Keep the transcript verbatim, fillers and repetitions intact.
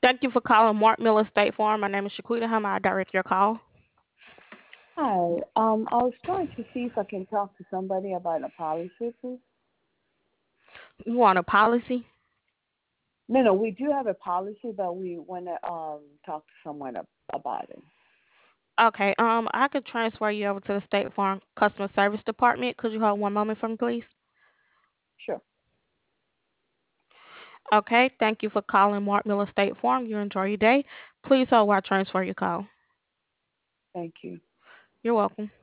Thank you for calling Mark Miller State Farm. My name is Shaquita. How may I direct your call? Hi. Um, I was trying to see if I can talk to somebody about a policy, please. You want a policy? No, no, we do have a policy, but we want to um talk to someone ab- about it. Okay. Um, I could transfer you over to the State Farm Customer Service Department. Could you hold one moment for me, please? Sure. Okay. Thank you for calling Mark Miller State Farm. You enjoy your day. Please hold while I transfer your call. Thank you. You're welcome.